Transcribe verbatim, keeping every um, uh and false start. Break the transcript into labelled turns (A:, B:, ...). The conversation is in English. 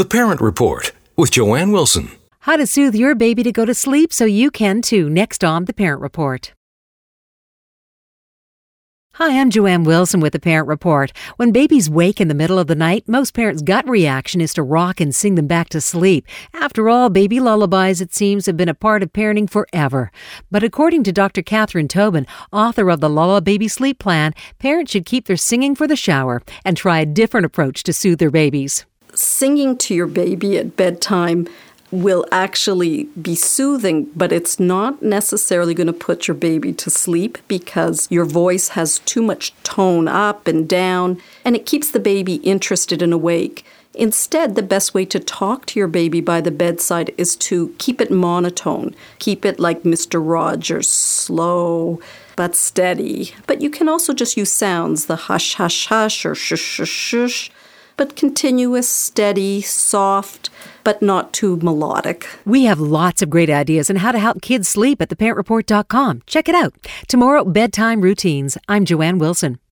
A: The Parent Report with Joanne Wilson.
B: How to soothe your baby to go to sleep so you can too, next on The Parent Report. Hi, I'm Joanne Wilson with The Parent Report. When babies wake in the middle of the night, most parents' gut reaction is to rock and sing them back to sleep. After all, baby lullabies, it seems, have been a part of parenting forever. But according to Doctor Catherine Tobin, author of the Lulla Baby Sleep Plan, parents should keep their singing for the shower and try a different approach to soothe their babies.
C: Singing to your baby at bedtime will actually be soothing, but it's not necessarily going to put your baby to sleep because your voice has too much tone up and down, and it keeps the baby interested and awake. Instead, the best way to talk to your baby by the bedside is to keep it monotone. Keep it like Mister Rogers, slow but steady. But you can also just use sounds, the hush, hush, hush, or shush, shush, shush. But continuous, steady, soft, but not too melodic.
B: We have lots of great ideas on how to help kids sleep at the parent report dot com. Check it out. Tomorrow, bedtime routines. I'm Joanne Wilson.